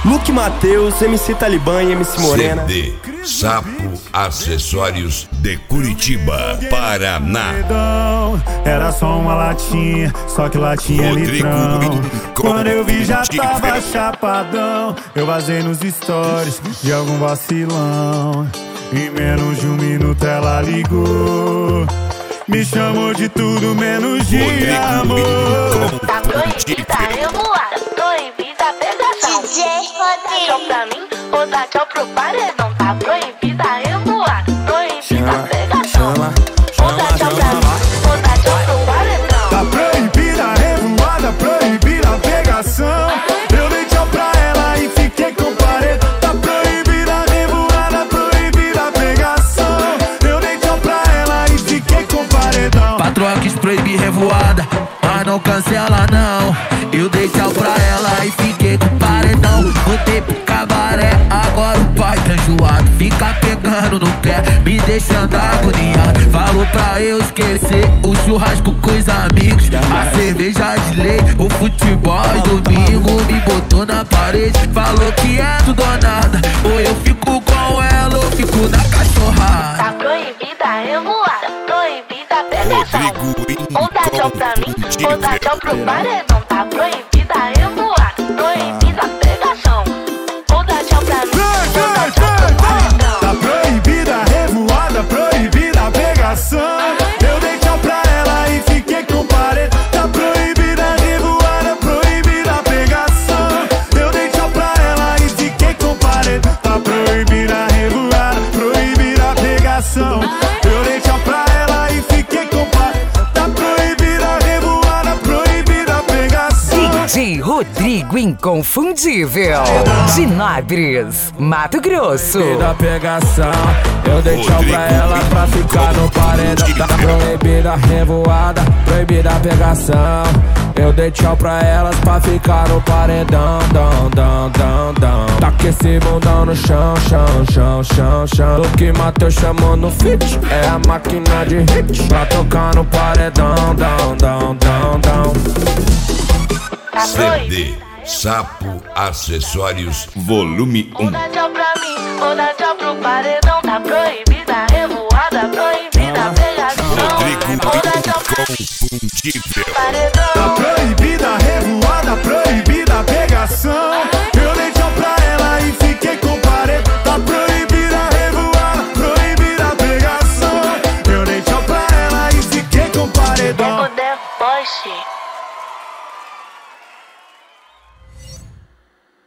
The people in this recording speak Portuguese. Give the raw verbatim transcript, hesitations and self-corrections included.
Luke Mateus, M C Talibã e M C Morena. C D Sapo Acessórios de Curitiba, Paraná. Era só uma latinha, só que latinha é litrão. Quando eu vi já tava chapadão. Eu vazei nos stories de algum vacilão. Em menos de um minuto ela ligou. Me chamou de tudo menos de amor. Tá proibida revoada, proibida pegação. D J Rodrigo. Tchau pra mim, ou dá tchau pro paredão. Tá proibida revoada, proibida pegação. Ou dá tchau pra mim, ou dá tchau pro paredão. Tá proibida revoada, proibida pegação. Eu dei tchau pra ela e fiquei com paredão. Tá proibida revoada, proibida pegação. Eu dei tchau pra ela e fiquei com paredão. Patroa quis proibir revoada, mas não cancela não. Eu dei tchau pra ela e fiquei com paredão. Voltei pro cabaré, agora o pai tá enjoado. Fica pegando no pé, me deixando agoniado. Falou pra eu esquecer o churrasco com os amigos, a cerveja de lei, o futebol e domingo. Me botou na parede, falou que é tudo ou nada. Ou eu fico com ela ou fico na cachorrada. Tá proibida revoada, proibida pegação. Ou dá tchau pra mim, ou dá tchau pro paredão. Tá proibida revoada, proibida pegação. Ou dá tchau pra mim, ou dá tchau pro paredão. Tá proibida revoada, proibida pegação. Eu dei tchau pra ela e fiquei com paredão. Tá proibida revoada, proibida pegação. Eu dei tchau pra ela e fiquei com paredão. Tá proibida revoada, proibida pegação. Eu dei tchau pra ela e fiquei com paredão. Tá proibida revoada, proibida pegação. D J Rodrigo Inconfundível, de Nabres, Mato Grosso. Proibida pegação, eu dei tchau pra ela pra ficar no paredão. Tá proibida revoada, proibida pegação. Eu dei tchau pra elas pra ficar no paredão. Dão, dão, dão, dão. Taca esse bundão no chão, chão, chão, chão, chão. O que Mateus chamou no feat é a máquina de hit pra tocar no paredão. Dão, dão, dão, dão. C D Sapo Acessórios Volume Ou um. dá tchau pra mim, ou dá tchau pro paredão. Tá proibida revoada, proibida pegação. Ou dá tchau pra mim, Inconfundível. Tá paredão. proibida revoada, proibida pegação.